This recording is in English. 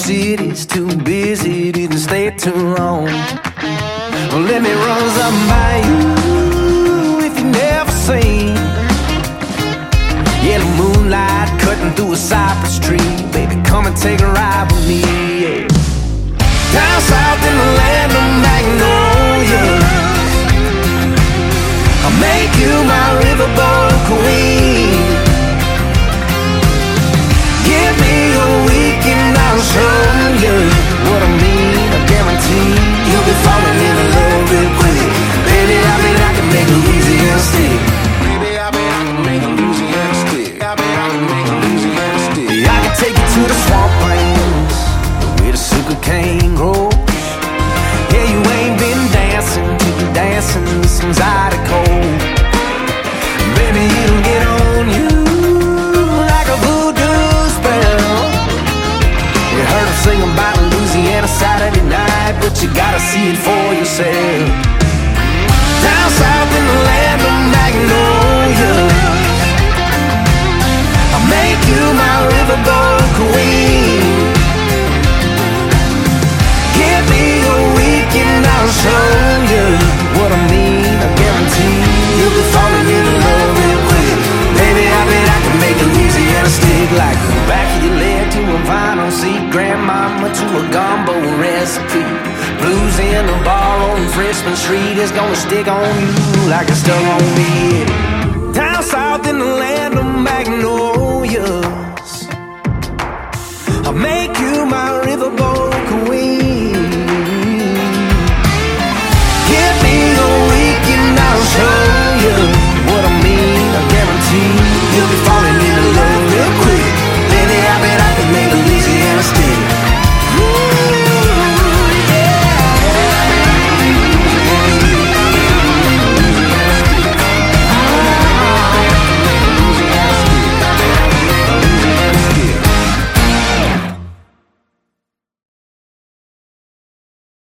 city's too busy, didn't stay too long. Well, let me run something by you if you never seen. Yeah, the moonlight cutting through a cypress tree. Baby, come and take a ride with me, yeah. Down south in the land of Magnolia, I'll make you my riverboat queen. Give me a week and I'll show you what I mean. I guarantee you'll be falling in love real quick. Baby, I bet I can make Louisiana stick. Baby, I bet I can make Louisiana stick. I bet I can make Louisiana stick. I can take you to the swamplands where the sugar cane grows. Yeah, you ain't been dancing till you dancing with some Zydeco. Baby, it'll get on you like a voodoo spell. You heard them sing about Louisiana Saturday night, but you gotta see it for yourself. Down south in the land of Magnolia, I'll make you my riverboat queen. Give me a week and I'll show you what I mean. I guarantee you'll be falling in love real quick. Baby, I bet I can make Louisiana stick. Like the back of your leg to a vinyl seat, grandmama to a gumbo recipe. Blues in a bar on Freshman Street is gonna stick on you like it's stuck on me. Down south in the land of magnolias, I'll make you my riverboat queen.